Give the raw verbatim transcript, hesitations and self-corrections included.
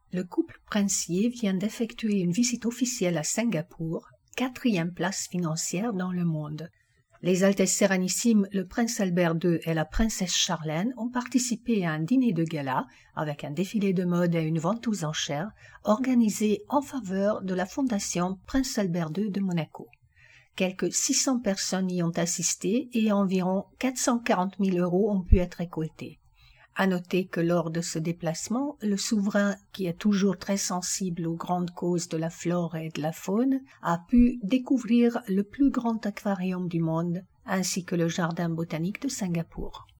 Le couple princier vient d'effectuer une visite officielle à Singapour, quatrième place financière dans le monde. Les Altesses Sérénissimes, le prince Albert deux et la princesse Charlène ont participé à un dîner de gala avec un défilé de mode et une vente aux enchères organisé en faveur de la fondation Prince Albert deux de Monaco. Quelques six cents personnes y ont assisté et environ quatre cent quarante mille euros ont pu être récoltés. À noter que lors de ce déplacement, le souverain, qui est toujours très sensible aux grandes causes de la flore et de la faune, a pu découvrir le plus grand aquarium du monde, ainsi que le jardin botanique de Singapour.